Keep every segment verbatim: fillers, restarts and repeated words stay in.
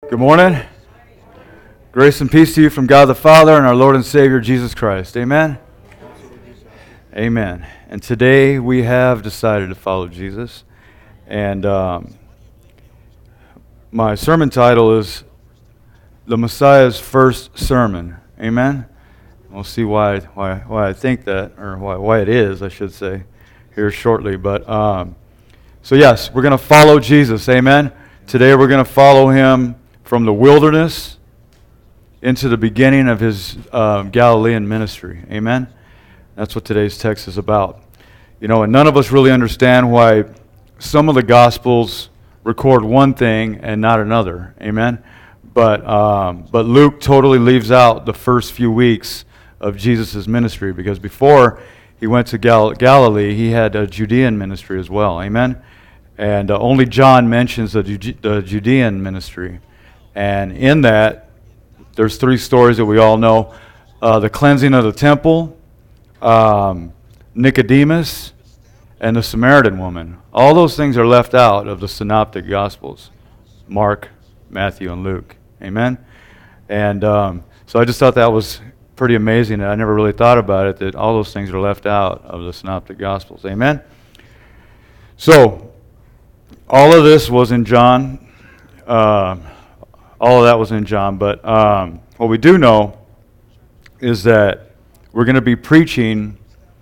Good morning. Grace and peace to you from God the Father and our Lord and Savior Jesus Christ. Amen? Amen. And today we have decided to follow Jesus. And um, my sermon title is The Messiah's First Sermon. Amen? We'll see why why why I think that, or why why it is, I should say, here shortly. But um, so yes, we're going to follow Jesus. Amen? Today we're going to follow him from the wilderness into the beginning of his um, Galilean ministry. Amen? That's what today's text is about. You know, and none of us really understand why some of the Gospels record one thing and not another. Amen? But um, but Luke totally leaves out the first few weeks of Jesus' ministry, because before he went to Gal- Galilee, he had a Judean ministry as well. Amen? And uh, only John mentions the, Ju- the Judean ministry. And in that, there's three stories that we all know. Uh, the cleansing of the temple, um, Nicodemus, and the Samaritan woman. All those things are left out of the synoptic Gospels, Mark, Matthew, and Luke. Amen? And um, so I just thought that was pretty amazing. I never really thought about it, that all those things are left out of the synoptic Gospels. Amen? So, all of this was in John. Uh, all of that was in John. But um, what we do know is that we're going to be preaching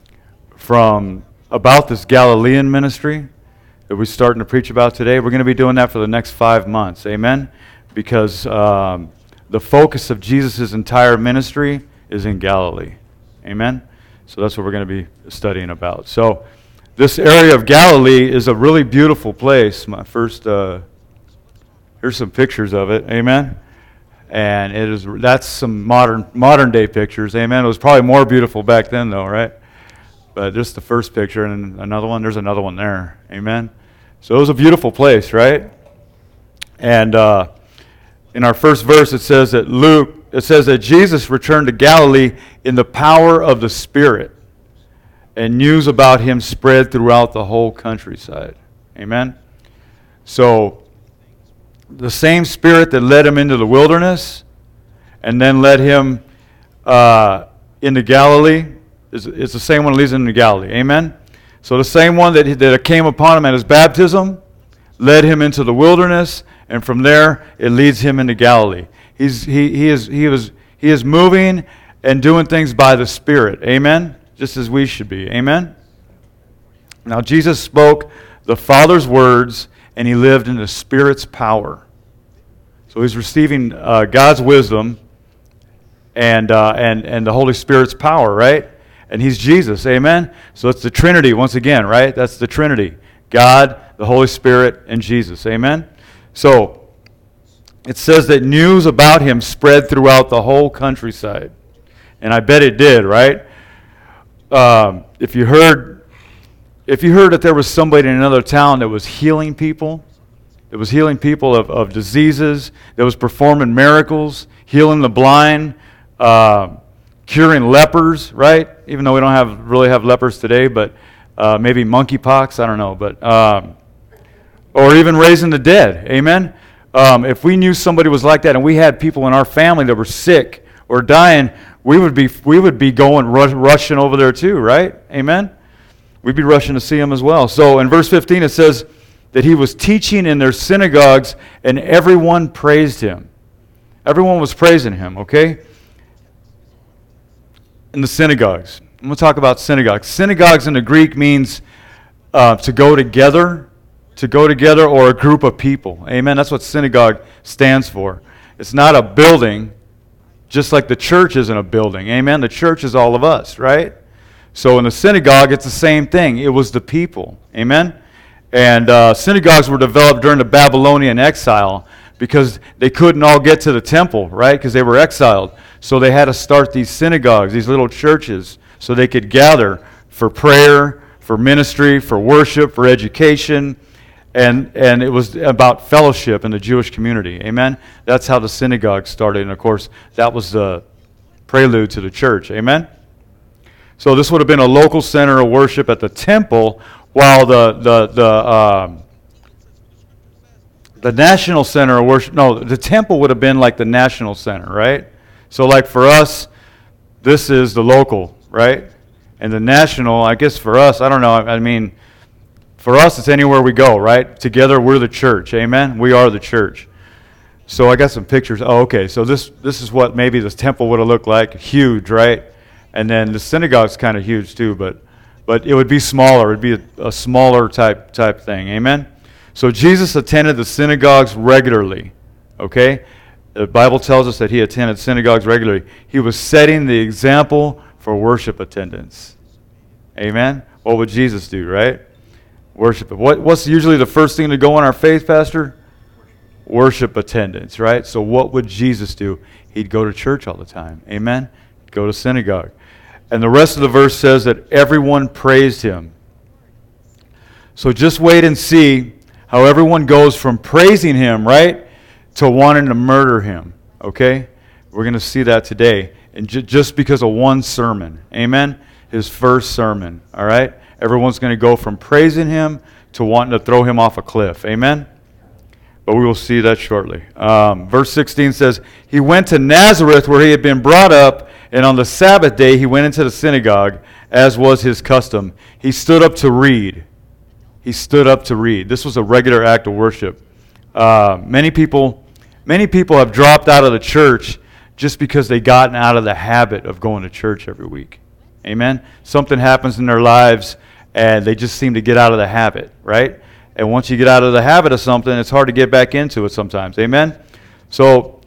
from about this Galilean ministry that we're starting to preach about today. We're going to be doing that for the next five months. Amen? Because um, the focus of Jesus' entire ministry is in Galilee. Amen? So that's what we're going to be studying about. So this area of Galilee is a really beautiful place. My first, uh, here's some pictures of it. Amen? And it is that's some modern modern day pictures. Amen? It was probably more beautiful back then, though, right? But just the first picture, and another one, there's another one there. Amen? So it was a beautiful place, right? And uh, in our first verse, it says that Luke, it says that Jesus returned to Galilee in the power of the Spirit, and news about him spread throughout the whole countryside. Amen? So, the same Spirit that led him into the wilderness and then led him uh, into Galilee is, is the same one that leads him into Galilee. Amen? So the same one that, that came upon him at his baptism led him into the wilderness, and from there it leads him into Galilee. He's, he, he, is, he, was, he is moving and doing things by the Spirit. Amen? Just as we should be. Amen? Now Jesus spoke the Father's words, and he lived in the Spirit's power. So he's receiving uh, God's wisdom and, uh, and, and the Holy Spirit's power, right? And he's Jesus. Amen? So it's the Trinity once again, right? That's the Trinity. God, the Holy Spirit, and Jesus. Amen? So it says that news about him spread throughout the whole countryside. And I bet it did, right? Um, if you heard, if you heard that there was somebody in another town that was healing people, that was healing people of, of diseases, that was performing miracles, healing the blind, uh, curing lepers, right? Even though we don't have really have lepers today, but uh, maybe monkeypox, I don't know, but um, or even raising the dead. Amen. Um, if we knew somebody was like that, and we had people in our family that were sick or dying, we would be we would be going rush, rushing over there too, right? Amen. We'd be rushing to see him as well. So in verse fifteen it says that he was teaching in their synagogues, and everyone praised him. Everyone was praising him. Okay. In the synagogues, I'm going to talk about synagogues. Synagogues in the Greek means uh, to go together, to go together, or a group of people. Amen. That's what synagogue stands for. It's not a building. Just like the church isn't a building. Amen? The church is all of us, right? So in the synagogue, it's the same thing. It was the people. Amen? And uh, synagogues were developed during the Babylonian exile because they couldn't all get to the temple, right? Because they were exiled. So they had to start these synagogues, these little churches, so they could gather for prayer, for ministry, for worship, for education. And and it was about fellowship in the Jewish community. Amen? That's how the synagogue started. And, of course, that was the prelude to the church. Amen? So this would have been a local center of worship at the temple, while the the the, um, the national center of worship. No, the temple would have been like the national center, right? So like for us, this is the local, right? And the national, I guess for us, I don't know, I mean, for us it's anywhere we go, right? Together we're the church, amen? We are the church. So I got some pictures. Oh, okay, so this this is what maybe this temple would have looked like, huge, right? And then the synagogue's kind of huge too, but but it would be smaller. It would be a, a smaller type type thing, amen? So Jesus attended the synagogues regularly, okay? The Bible tells us that he attended synagogues regularly. He was setting the example for worship attendance. Amen? What would Jesus do, right? Worship. What, what's usually the first thing to go in our faith, Pastor? Worship attendance, right? So what would Jesus do? He'd go to church all the time. Amen? He'd go to synagogue. And the rest of the verse says that everyone praised him. So just wait and see how everyone goes from praising him, right, to wanting to murder him, okay? We're going to see that today, and ju- just because of one sermon, amen? His first sermon, all right? Everyone's going to go from praising him to wanting to throw him off a cliff, amen? But we will see that shortly. Um, verse sixteen says, he went to Nazareth where he had been brought up, and on the Sabbath day he went into the synagogue, as was his custom. He stood up to read. He stood up to read. This was a regular act of worship. Uh, many people... Many people have dropped out of the church just because they've gotten out of the habit of going to church every week. Amen? Something happens in their lives, and they just seem to get out of the habit, right? And once you get out of the habit of something, it's hard to get back into it sometimes. Amen? So,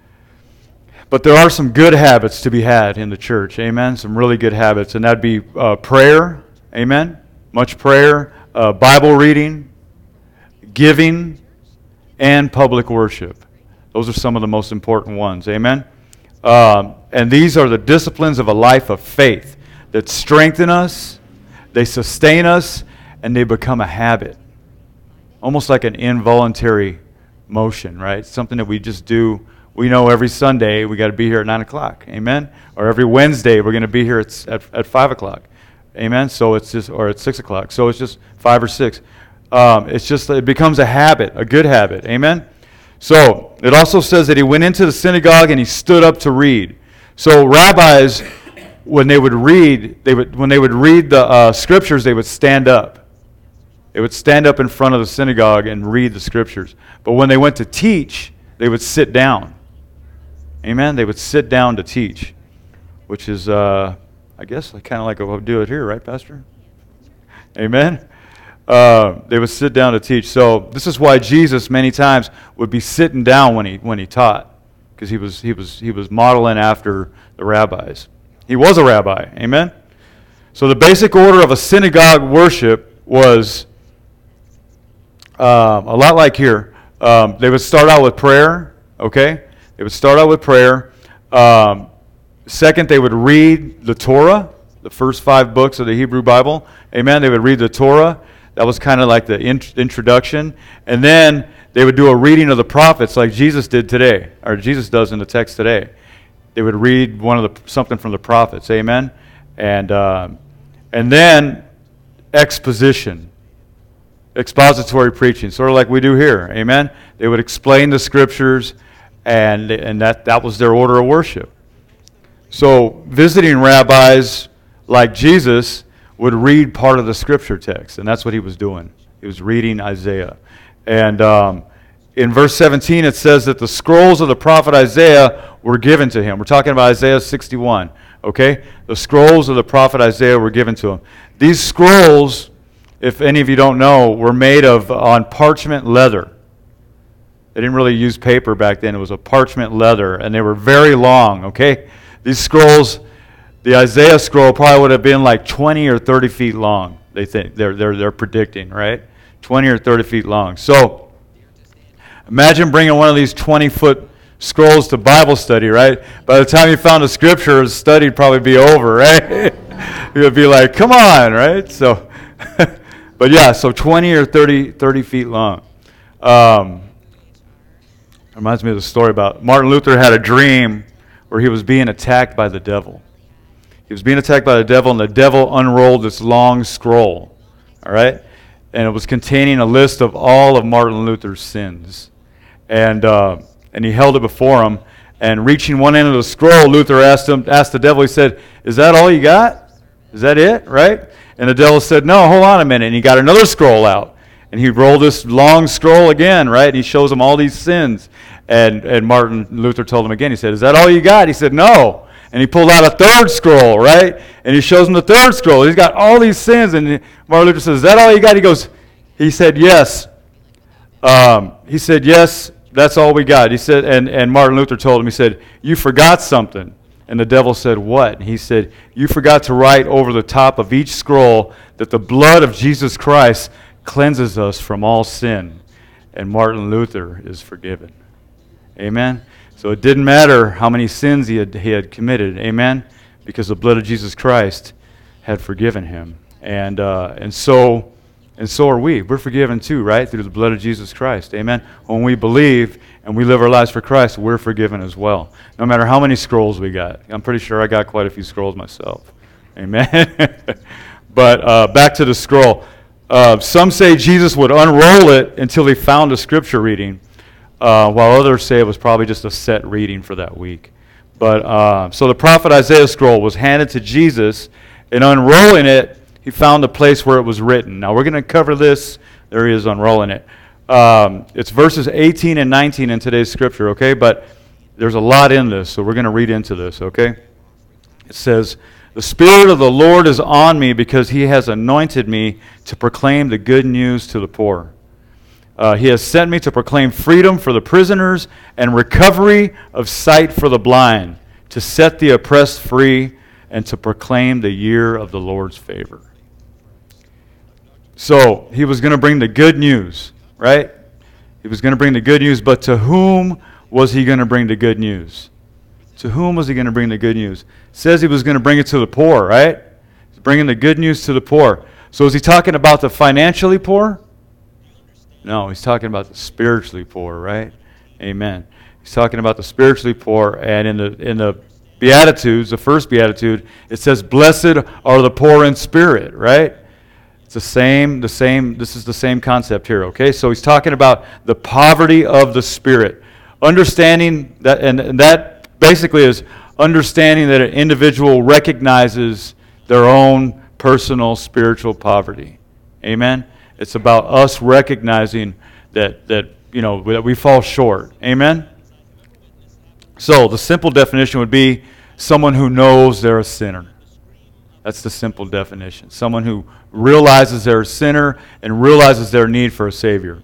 but there are some good habits to be had in the church. Amen? Some really good habits, and that'd be uh, prayer. Amen? Much prayer, uh, Bible reading, giving, and public worship. Those are some of the most important ones. Amen? Um, and these are the disciplines of a life of faith that strengthen us, they sustain us, and they become a habit. Almost like an involuntary motion, right? Something that we just do. We know every Sunday we got to be here at nine o'clock. Amen? Or every Wednesday we're going to be here at, at, at five o'clock. Amen? So it's just, or at six o'clock. So it's just five or six. Um, it's just, it becomes a habit, a good habit. Amen? So, it also says that he went into the synagogue and he stood up to read. So, rabbis, when they would read, they would when they would read the uh, scriptures, they would stand up. They would stand up in front of the synagogue and read the scriptures. But when they went to teach, they would sit down. Amen? They would sit down to teach, which is, uh, I guess, kind of like what we do it here, right, Pastor? Amen? Uh, they would sit down to teach. So this is why Jesus many times would be sitting down when he when he taught, because he was he was he was modeling after the rabbis. He was a rabbi. Amen. So the basic order of a synagogue worship was um, a lot like here. Um, they would start out with prayer. Okay, they would start out with prayer. Um, second, they would read the Torah, the first five books of the Hebrew Bible. Amen. They would read the Torah. That was kind of like the int- introduction. And then they would do a reading of the prophets like Jesus did today, or Jesus does in the text today. They would read one of the something from the prophets. Amen? And, uh, and then exposition, expository preaching, sort of like we do here. Amen? They would explain the scriptures, and, and that, that was their order of worship. So visiting rabbis like Jesus would read part of the scripture text, and that's what he was doing. He was reading Isaiah. And um, in verse seventeen, it says that the scrolls of the prophet Isaiah were given to him. We're talking about Isaiah sixty-one, okay? The scrolls of the prophet Isaiah were given to him. These scrolls, if any of you don't know, were made of on parchment leather. They didn't really use paper back then. It was a parchment leather, and they were very long, okay? These scrolls... The Isaiah scroll probably would have been like twenty or thirty feet long. They think they're they're they're predicting, right? twenty or thirty feet long. So imagine bringing one of these twenty foot scrolls to Bible study, right? By the time you found the scripture, study'd probably be over, right? You would be like, come on, right? So, but yeah, so twenty or thirty, thirty feet long. Um, reminds me of the story about Martin Luther had a dream where he was being attacked by the devil. He was being attacked by the devil, and the devil unrolled this long scroll, all right? And it was containing a list of all of Martin Luther's sins. and uh, and he held it before him. And reaching one end of the scroll, Luther asked him, asked the devil. He said, "Is that all you got? Is that it? Right?" And the devil said, "No, hold on a minute." And he got another scroll out, and he rolled this long scroll again, right? And he shows him all these sins. And and Martin Luther told him again. He said, "Is that all you got?" He said, "No." And he pulled out a third scroll, right? And he shows him the third scroll. He's got all these sins. And Martin Luther says, "Is that all you got?" He goes, he said, "Yes." Um, he said, "Yes, that's all we got." He said, and, and Martin Luther told him, he said, "You forgot something." And the devil said, "What?" And he said, "You forgot to write over the top of each scroll that the blood of Jesus Christ cleanses us from all sin. And Martin Luther is forgiven." Amen. So it didn't matter how many sins he had, he had committed. Amen. Because the blood of Jesus Christ had forgiven him. And uh, and so and so are we. We're forgiven too, right? Through the blood of Jesus Christ. Amen. When we believe and we live our lives for Christ, we're forgiven as well. No matter how many scrolls we got. I'm pretty sure I got quite a few scrolls myself. Amen. But uh, back to the scroll. Uh, some say Jesus would unroll it until he found a scripture reading, uh, while others say it was probably just a set reading for that week. But uh, so the prophet Isaiah scroll was handed to Jesus, and unrolling it, he found a place where it was written. Now we're going to cover this. There he is unrolling it. Um, it's verses eighteen and nineteen in today's scripture, okay? But there's a lot in this, so we're going to read into this, okay? It says, "The Spirit of the Lord is on me because he has anointed me to proclaim the good news to the poor. Uh, he has sent me to proclaim freedom for the prisoners and recovery of sight for the blind, to set the oppressed free, and to proclaim the year of the Lord's favor." So he was going to bring the good news, right? He was going to bring the good news, but to whom was he going to bring the good news? To whom was he going to bring the good news? It says he was going to bring it to the poor, right? He's bringing the good news to the poor. So is he talking about the financially poor? No, he's talking about the spiritually poor, right? Amen. He's talking about the spiritually poor, and in the in the Beatitudes, the first Beatitude, it says, "Blessed are the poor in spirit," right? It's the same, the same, this is the same concept here, okay? So he's talking about the poverty of the spirit. Understanding that, and, and that basically is understanding that an individual recognizes their own personal spiritual poverty. Amen? It's about us recognizing that, that you know, that we fall short. Amen? So the simple definition would be someone who knows they're a sinner. That's the simple definition. Someone who realizes they're a sinner and realizes their need for a Savior.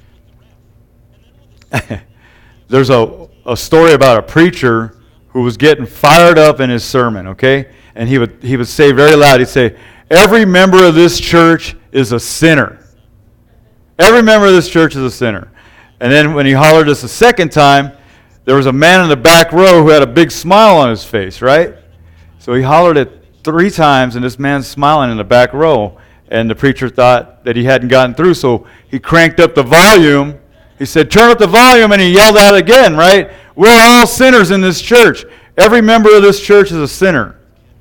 There's a, a story about a preacher who was getting fired up in his sermon, okay? And he would he would say very loud, he'd say, "Every member of this church is a sinner. Every member of this church is a sinner." And then when he hollered this a second time, there was a man in the back row who had a big smile on his face, right? So he hollered it three times, and this man's smiling in the back row. And the preacher thought that he hadn't gotten through, so he cranked up the volume. He said, "Turn up the volume," and he yelled out again, right? "We're all sinners in this church. Every member of this church is a sinner.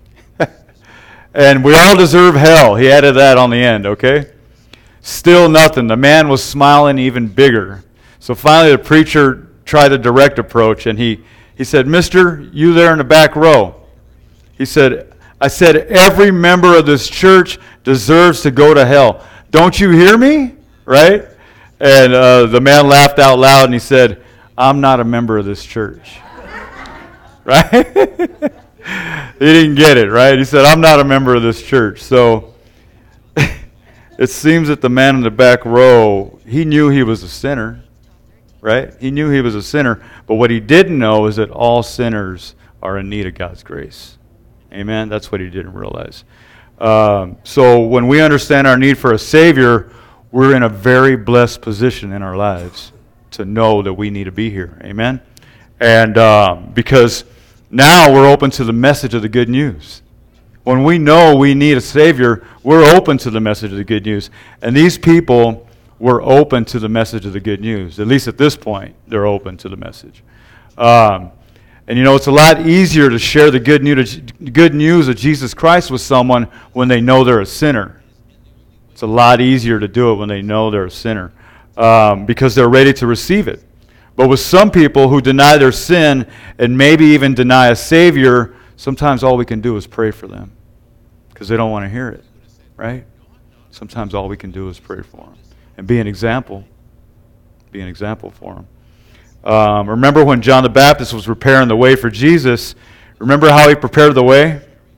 And we all deserve hell." He added that on the end, okay? Still nothing. The man was smiling even bigger. So finally the preacher tried a direct approach, and he, he said, "Mister, you there in the back row." He said, I said, "Every member of this church deserves to go to hell. Don't you hear me?" Right? And uh, the man laughed out loud, and he said, "I'm not a member of this church." Right? He didn't get it, right? He said, "I'm not a member of this church." So it seems that the man in the back row, he knew he was a sinner, right? He knew he was a sinner, but what he didn't know is that all sinners are in need of God's grace. Amen? That's what he didn't realize. Um, so when we understand our need for a Savior, we're in a very blessed position in our lives to know that we need to be here. Amen? And um, because now we're open to the message of the good news. When we know we need a Savior, we're open to the message of the good news. And these people were open to the message of the good news. At least at this point, they're open to the message. Um, and you know, it's a lot easier to share the good news, good news of Jesus Christ with someone when they know they're a sinner. It's a lot easier to do it when they know they're a sinner, um, because they're ready to receive it. But with some people who deny their sin and maybe even deny a Savior, sometimes all we can do is pray for them because they don't want to hear it, right? Sometimes all we can do is pray for them and be an example. Be an example for them. Um, remember when John the Baptist was preparing the way for Jesus, remember how he prepared the way?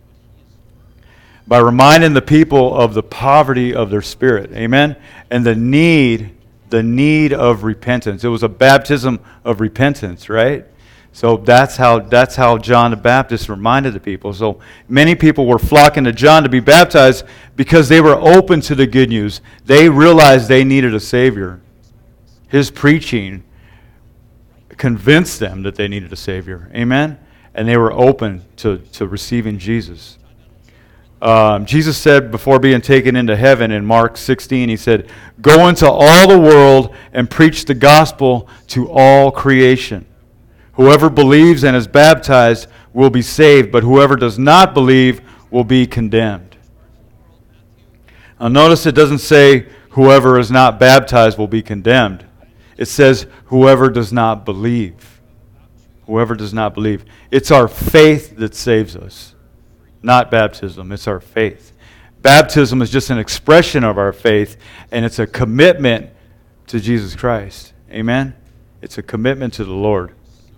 By reminding the people of the poverty of their spirit. Amen? And the need the need of repentance. It was a baptism of repentance, right? So that's how that's how John the Baptist reminded the people. So many people were flocking to John to be baptized because they were open to the good news. They realized they needed a Savior. His preaching convinced them that they needed a Savior. Amen? And they were open to, to receiving Jesus. Um, Jesus said before being taken into heaven in Mark sixteen, he said, "Go into all the world and preach the gospel to all creation. Whoever believes and is baptized will be saved, but whoever does not believe will be condemned." Now notice it doesn't say whoever is not baptized will be condemned. It says whoever does not believe. Whoever does not believe. It's our faith that saves us. Not baptism, it's our faith. Baptism is just an expression of our faith, and it's a commitment to Jesus Christ. Amen? It's a commitment to the Lord.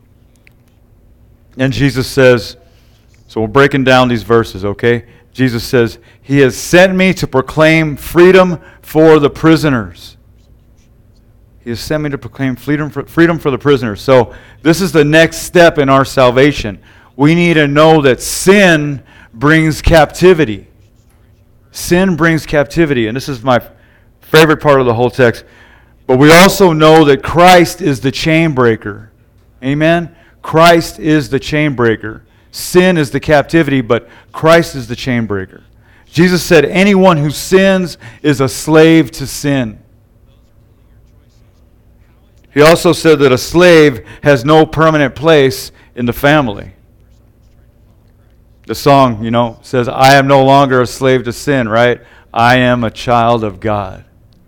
And Jesus says, so we're breaking down these verses, okay? Jesus says, "He has sent me to proclaim freedom for the prisoners." He has sent me to proclaim freedom for, freedom for the prisoners. So this is the next step in our salvation. We need to know that sin brings captivity. Sin brings captivity. And this is my favorite part of the whole text. But we also know that Christ is the chain breaker. Amen? Christ is the chain breaker. Sin is the captivity, but Christ is the chain breaker. Jesus said, anyone who sins is a slave to sin. He also said that a slave has no permanent place in the family. The song, you know, says, "I am no longer a slave to sin," right? I am a child of God.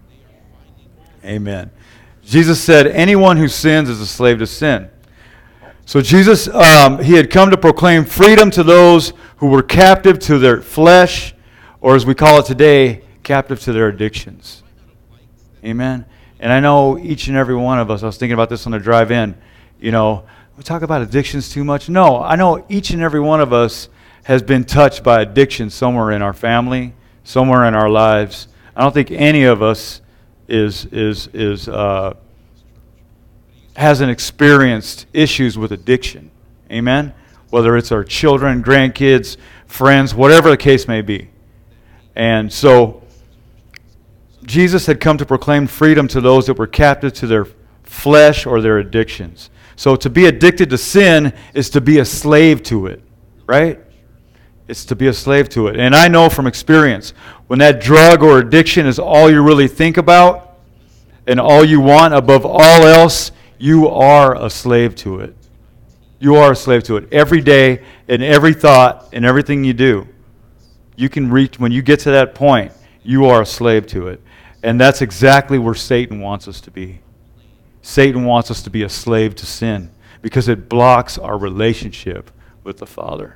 Amen. Jesus said, anyone who sins is a slave to sin. So Jesus, um, he had come to proclaim freedom to those who were captive to their flesh, or as we call it today, captive to their addictions. Amen. And I know each and every one of us, I was thinking about this on the drive in, you know, we talk about addictions too much. No, I know each and every one of us has been touched by addiction somewhere in our family, somewhere in our lives. I don't think any of us is is is uh, hasn't experienced issues with addiction. Amen? Whether it's our children, grandkids, friends, whatever the case may be. And so Jesus had come to proclaim freedom to those that were captive to their flesh or their addictions. So to be addicted to sin is to be a slave to it, right? It's to be a slave to it. And I know from experience, when that drug or addiction is all you really think about and all you want above all else, you are a slave to it. You are a slave to it. Every day, in every thought, in everything you do, you can reach, when you get to that point, you are a slave to it. And that's exactly where Satan wants us to be. Satan wants us to be a slave to sin because it blocks our relationship with the Father.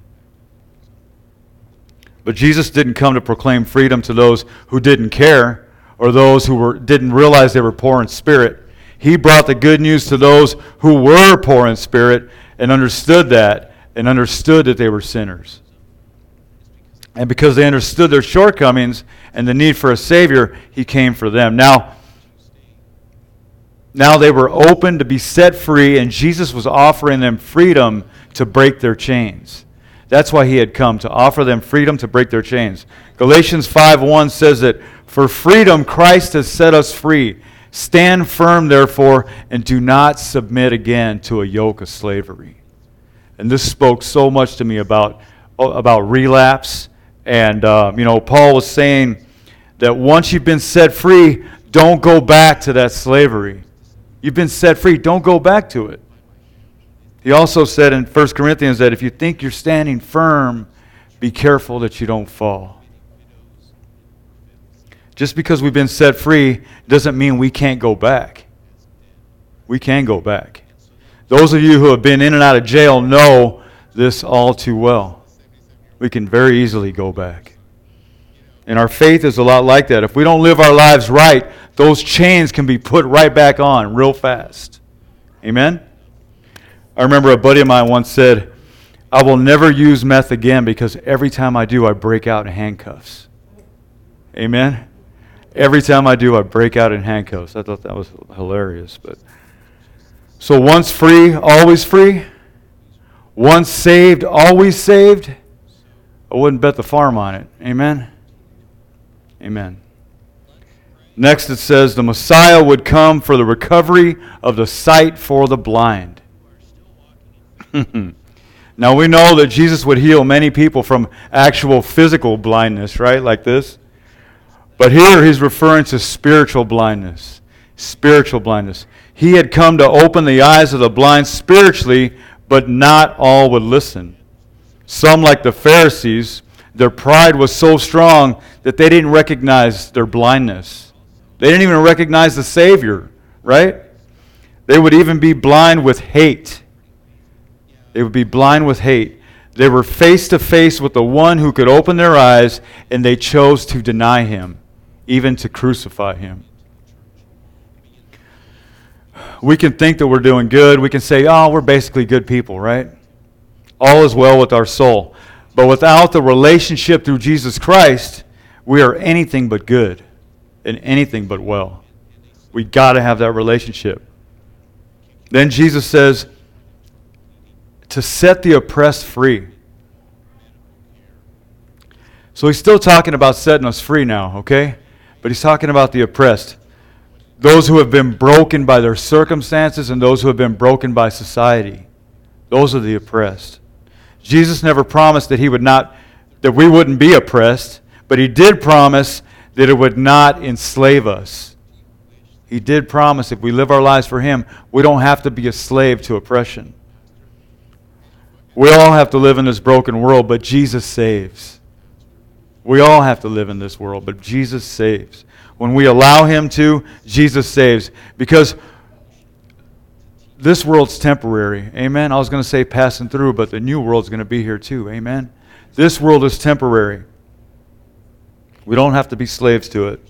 But Jesus didn't come to proclaim freedom to those who didn't care or those who were, didn't realize they were poor in spirit. He brought the good news to those who were poor in spirit and understood that and understood that they were sinners. And because they understood their shortcomings and the need for a Savior, He came for them. Now, now they were open to be set free, and Jesus was offering them freedom to break their chains. That's why He had come, to offer them freedom to break their chains. Galatians five one says that, "For freedom Christ has set us free. Stand firm, therefore, and do not submit again to a yoke of slavery." And this spoke so much to me about, about relapse. And, um, you know, Paul was saying that once you've been set free, don't go back to that slavery. You've been set free. Don't go back to it. He also said in First Corinthians that if you think you're standing firm, be careful that you don't fall. Just because we've been set free doesn't mean we can't go back. We can go back. Those of you who have been in and out of jail know this all too well. We can very easily go back. And our faith is a lot like that. If we don't live our lives right, those chains can be put right back on real fast. Amen? I remember a buddy of mine once said, I will never use meth again because every time I do, I break out in handcuffs. Amen? Every time I do, I break out in handcuffs. I thought that was hilarious. But so once free, always free. Once saved, always saved. I wouldn't bet the farm on it. Amen? Amen. Next it says, the Messiah would come for the recovery of the sight for the blind. Now we know that Jesus would heal many people from actual physical blindness, right? Like this. But here he's referring to spiritual blindness. Spiritual blindness. He had come to open the eyes of the blind spiritually, but not all would listen. Some, like the Pharisees, their pride was so strong that they didn't recognize their blindness. They didn't even recognize the Savior, right? They would even be blind with hate. They would be blind with hate. They were face to face with the one who could open their eyes, and they chose to deny him, even to crucify him. We can think that we're doing good. We can say, oh, we're basically good people, right? All is well with our soul. But without the relationship through Jesus Christ, we are anything but good and anything but well. We got to have that relationship. Then Jesus says, to set the oppressed free. So he's still talking about setting us free now, okay? But he's talking about the oppressed. Those who have been broken by their circumstances and those who have been broken by society. Those are the oppressed. Jesus never promised that he would not, that we wouldn't be oppressed, but he did promise that it would not enslave us. He did promise if we live our lives for him, we don't have to be a slave to oppression. We all have to live in this broken world, but Jesus saves. We all have to live in this world, but Jesus saves. When we allow him to, Jesus saves. Because this world's temporary. Amen? I was going to say passing through, but the new world's going to be here too. Amen? This world is temporary. We don't have to be slaves to it.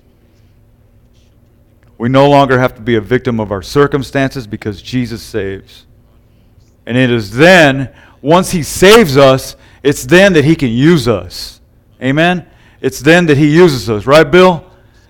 We no longer have to be a victim of our circumstances because Jesus saves. And it is then, once he saves us, it's then that he can use us. Amen? It's then that he uses us. Right, Bill?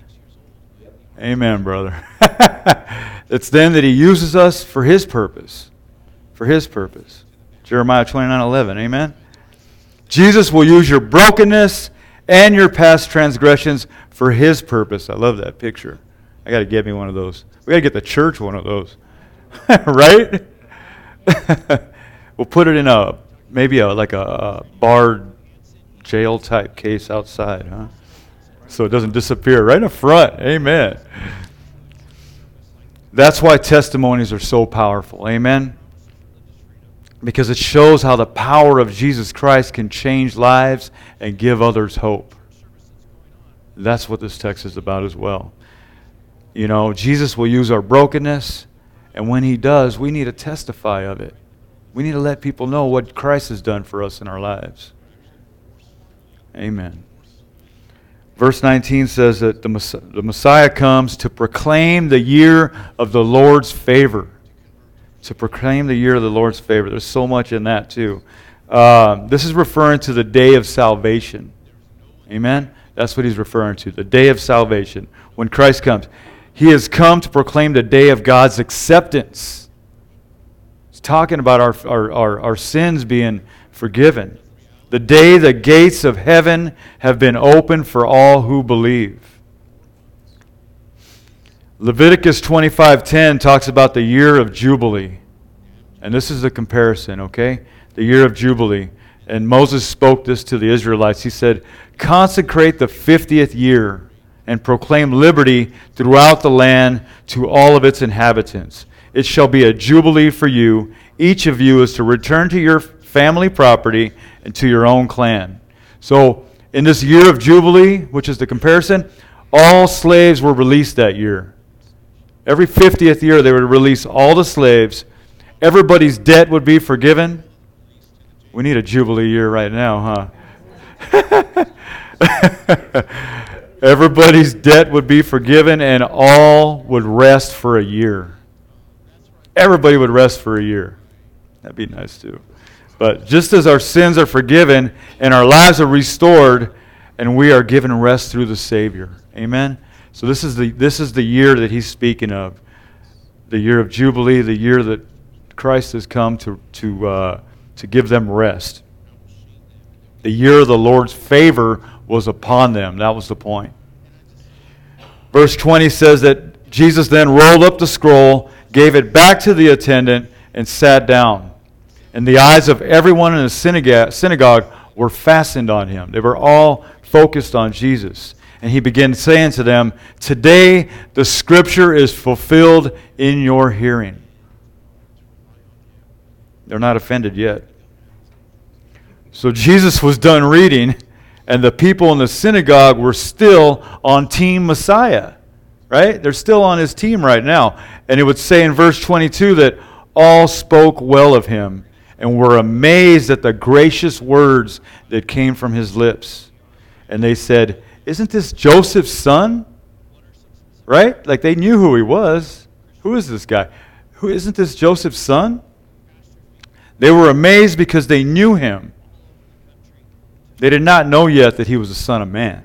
Amen, brother. It's then that he uses us for his purpose. For his purpose. Jeremiah twenty-nine eleven. Amen? Jesus will use your brokenness and your past transgressions for his purpose. I love that picture. I got to get me one of those. We got to get the church one of those. Right? We'll put it in a, maybe a like a, a barred jail type case outside, huh? So it doesn't disappear right in front. Amen. That's why testimonies are so powerful. Amen. Because it shows how the power of Jesus Christ can change lives and give others hope. That's what this text is about as well. You know, Jesus will use our brokenness, and when he does, we need to testify of it. We need to let people know what Christ has done for us in our lives. Amen. Verse nineteen says that the Messiah, the Messiah comes to proclaim the year of the Lord's favor. To proclaim the year of the Lord's favor. There's so much in that too. Uh, this is referring to the day of salvation. Amen? That's what he's referring to. The day of salvation. When Christ comes. He has come to proclaim the day of God's acceptance. He's talking about our, our, our, our sins being forgiven. The day the gates of heaven have been opened for all who believe. Leviticus twenty-five ten talks about the year of Jubilee. And this is the comparison, okay? The year of Jubilee. And Moses spoke this to the Israelites. He said, consecrate the fiftieth year and proclaim liberty throughout the land to all of its inhabitants. It shall be a jubilee for you. Each of you is to return to your family property and to your own clan. So, in this year of Jubilee, which is the comparison, all slaves were released that year. Every fiftieth year, they would release all the slaves. Everybody's debt would be forgiven. We need a Jubilee year right now, huh? Everybody's debt would be forgiven, and all would rest for a year. Everybody would rest for a year. That'd be nice, too. But just as our sins are forgiven and our lives are restored, and we are given rest through the Savior. Amen? So this is the this is the year that he's speaking of. The year of Jubilee, the year that Christ has come to, to, uh, to give them rest. The year of the Lord's favor was upon them. That was the point. Verse twenty says that Jesus then rolled up the scroll, gave it back to the attendant, and sat down. And the eyes of everyone in the synagogue, synagogue were fastened on him. They were all focused on Jesus. And he began saying to them, "Today the Scripture is fulfilled in your hearing." They're not offended yet. So Jesus was done reading, and the people in the synagogue were still on Team Messiah. Right? They're still on his team right now. And it would say in verse twenty-two that all spoke well of him and were amazed at the gracious words that came from his lips. And they said, "Isn't this Joseph's son?" Right? Like they knew who he was. Who is this guy? Who isn't this Joseph's son? They were amazed because they knew him. They did not know yet that he was the Son of Man.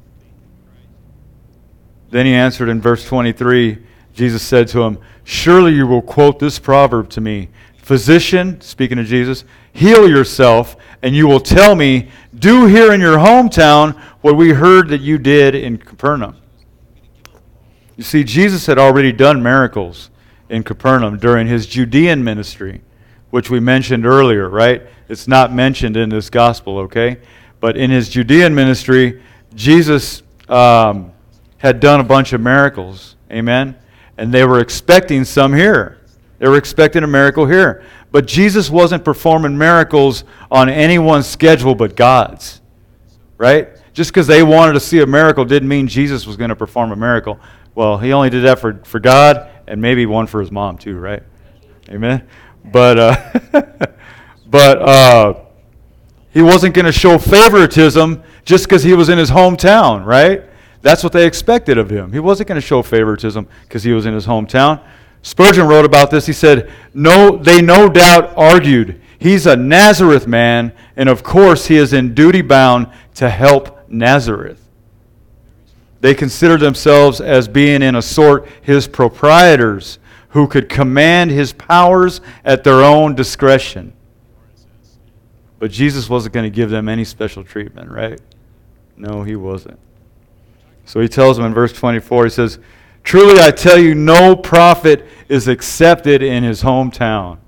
Then he answered in verse twenty-three, Jesus said to him, "Surely you will quote this proverb to me, 'Physician,'" speaking of Jesus, "'heal yourself, and you will tell me, do here in your hometown what we heard that you did in Capernaum.'" You see, Jesus had already done miracles in Capernaum during his Judean ministry, which we mentioned earlier, right? It's not mentioned in this gospel, okay? But in his Judean ministry, Jesus um, had done a bunch of miracles, amen? And they were expecting some here. They were expecting a miracle here. But Jesus wasn't performing miracles on anyone's schedule but God's, right? Just because they wanted to see a miracle didn't mean Jesus was going to perform a miracle. Well, he only did that for, for God and maybe one for his mom too, right? Amen? But uh, but uh, he wasn't going to show favoritism just because he was in his hometown, right? That's what they expected of him. He wasn't going to show favoritism because he was in his hometown. Spurgeon wrote about this. He said, "No, they no doubt argued, he's a Nazareth man, and of course he is in duty bound to help Nazareth." They considered themselves as being in a sort his proprietors, who could command his powers at their own discretion. But Jesus wasn't going to give them any special treatment, right? No, he wasn't. So he tells them in verse twenty-four, he says, "Truly I tell you, no prophet is accepted in his hometown."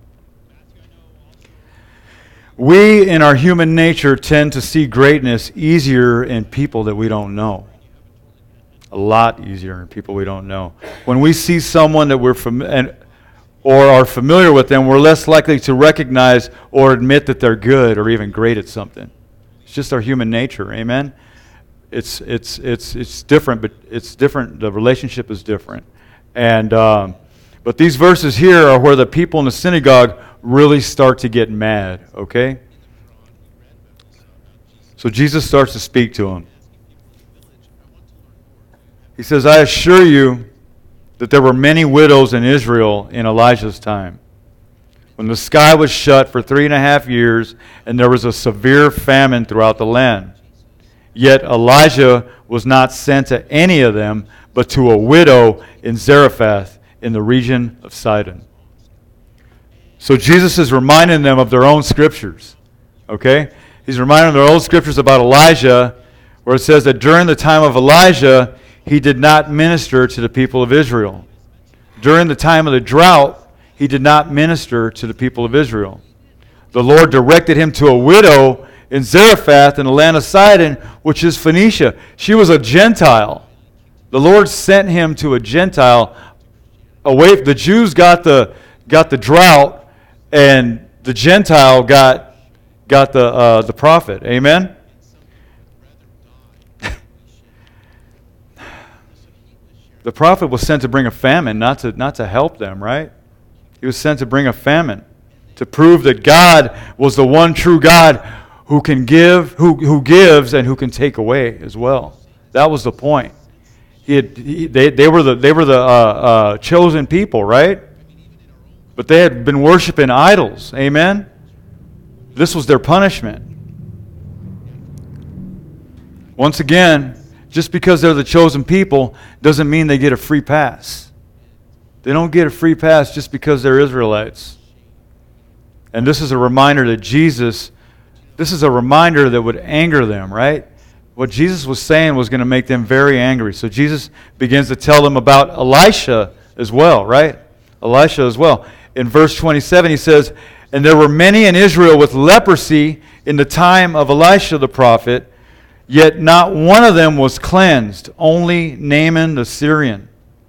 We, in our human nature, tend to see greatness easier in people that we don't know. A lot easier in people we don't know. When we see someone that we're fam- or are familiar with them, we're less likely to recognize or admit that they're good or even great at something. It's just our human nature, amen? It's it's it's it's different, but it's different. The relationship is different. And um, but these verses here are where the people in the synagogue really start to get mad, okay? So Jesus starts to speak to them. He says, "I assure you that there were many widows in Israel in Elijah's time, when the sky was shut for three and a half years and there was a severe famine throughout the land. Yet Elijah was not sent to any of them, but to a widow in Zarephath in the region of Sidon." So Jesus is reminding them of their own scriptures, okay? He's reminding them of their own scriptures about Elijah, where it says that during the time of Elijah, he did not minister to the people of Israel. During the time of the drought, he did not minister to the people of Israel. The Lord directed him to a widow in Zarephath in the land of Sidon, which is Phoenicia. She was a Gentile. The Lord sent him to a Gentile. Away, the Jews got the got the drought, and the Gentile got got the uh, the prophet. Amen. The prophet was sent to bring a famine, not to, not to help them, right? He was sent to bring a famine, to prove that God was the one true God who can give, who, who gives and who can take away as well. That was the point. He had, he, they, they were the, they were the uh, uh, chosen people, right? But they had been worshiping idols. Amen? This was their punishment. Once again, just because they're the chosen people doesn't mean they get a free pass. They don't get a free pass just because they're Israelites. And this is a reminder that Jesus, this is a reminder that would anger them, right? What Jesus was saying was going to make them very angry. So Jesus begins to tell them about Elisha as well, right? Elisha as well. In verse twenty-seven, he says, "And there were many in Israel with leprosy in the time of Elisha the prophet, yet not one of them was cleansed, only Naaman the Syrian."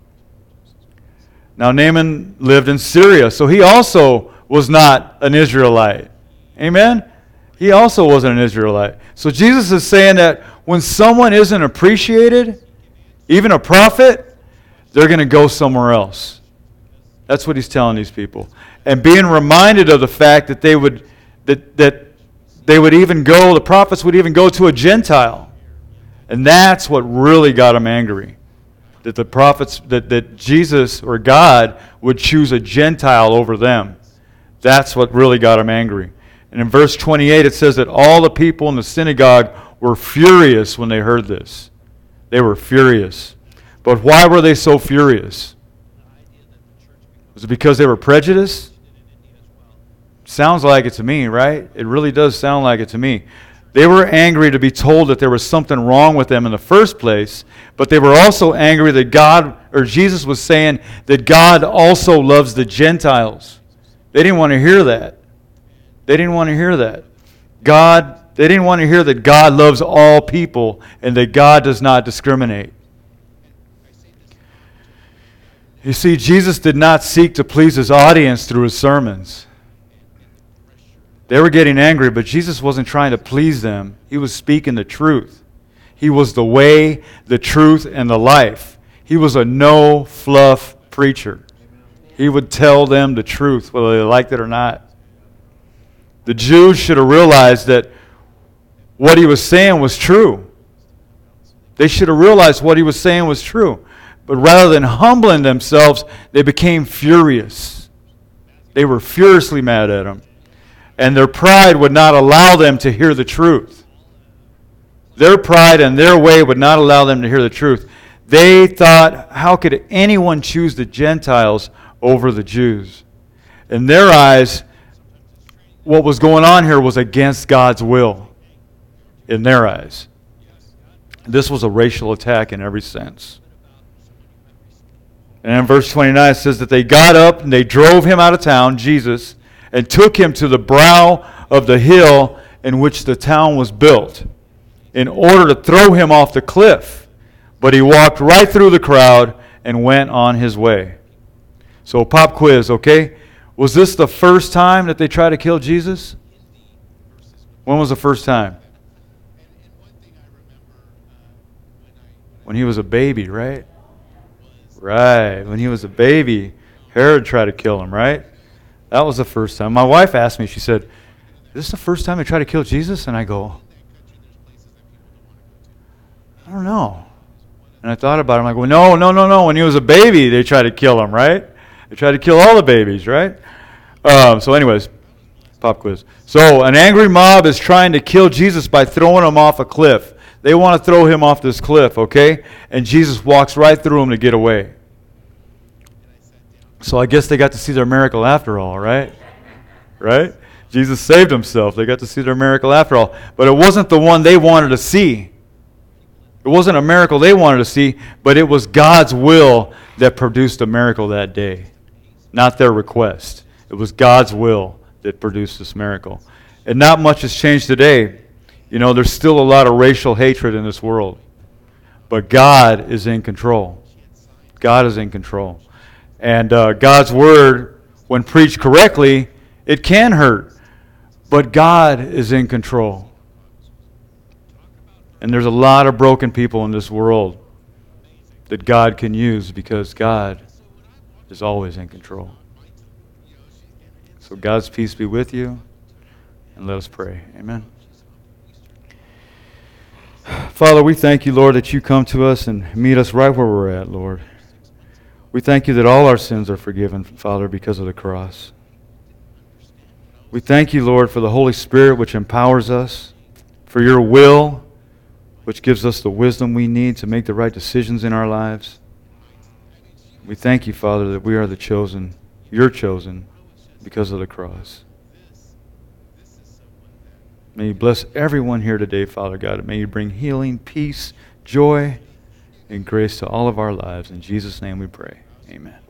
Now Naaman lived in Syria, so he also was not an Israelite. Amen? He also wasn't an Israelite. So Jesus is saying that when someone isn't appreciated, even a prophet, they're going to go somewhere else. That's what he's telling these people. And being reminded of the fact that they would that that they would even go, the prophets would even go to a Gentile. And that's what really got him angry. That the prophets, that, that Jesus or God would choose a Gentile over them. That's what really got him angry. And in verse twenty-eight it says that all the people in the synagogue were furious when they heard this. They were furious. But why were they so furious? Was it because they were prejudiced? Sounds like it to me, right? It really does sound like it to me. They were angry to be told that there was something wrong with them in the first place, but they were also angry that God, or Jesus was saying that God also loves the Gentiles. They didn't want to hear that. They didn't want to hear that. God, they didn't want to hear that God loves all people and that God does not discriminate. You see, Jesus did not seek to please his audience through his sermons. They were getting angry, but Jesus wasn't trying to please them. He was speaking the truth. He was the way, the truth, and the life. He was a no-fluff preacher. He would tell them the truth, whether they liked it or not. The Jews should have realized that what he was saying was true. They should have realized what he was saying was true. But rather than humbling themselves, they became furious. They were furiously mad at him. And their pride would not allow them to hear the truth. Their pride and their way would not allow them to hear the truth. They thought, how could anyone choose the Gentiles over the Jews? In their eyes, what was going on here was against God's will. In their eyes. This was a racial attack in every sense. And in verse twenty-nine it says that they got up and they drove him out of town, Jesus, and took him to the brow of the hill in which the town was built, in order to throw him off the cliff. But he walked right through the crowd and went on his way. So pop quiz, okay? Was this the first time that they tried to kill Jesus? When was the first time? When he was a baby, right? Right. When he was a baby, Herod tried to kill him, right? That was the first time. My wife asked me, she said, "Is this the first time they tried to kill Jesus?" And I go, I don't know. And I thought about it. I'm like, well, no, no, no, no. When he was a baby, they tried to kill him, right? They tried to kill all the babies, right? Um, so anyways, pop quiz. So an angry mob is trying to kill Jesus by throwing him off a cliff. They want to throw him off this cliff, okay? And Jesus walks right through him to get away. So I guess they got to see their miracle after all, right? Right? Jesus saved himself. They got to see their miracle after all. But it wasn't the one they wanted to see. It wasn't a miracle they wanted to see, but it was God's will that produced a miracle that day. Not their request. It was God's will that produced this miracle. And not much has changed today. You know, there's still a lot of racial hatred in this world. But God is in control. God is in control. And uh, God's word, when preached correctly, it can hurt. But God is in control. And there's a lot of broken people in this world. that God can use, because God is always in control. So God's peace be with you, and let us pray. Amen. Father, we thank you, Lord, that you come to us and meet us right where we're at, Lord. We thank you that all our sins are forgiven, Father, because of the cross. We thank you, Lord, for the Holy Spirit, which empowers us, for your will, which gives us the wisdom we need to make the right decisions in our lives. We thank you, Father, that we are the chosen, you're chosen, because of the cross. May you bless everyone here today, Father God. May you bring healing, peace, joy, and grace to all of our lives. In Jesus' name we pray. Amen.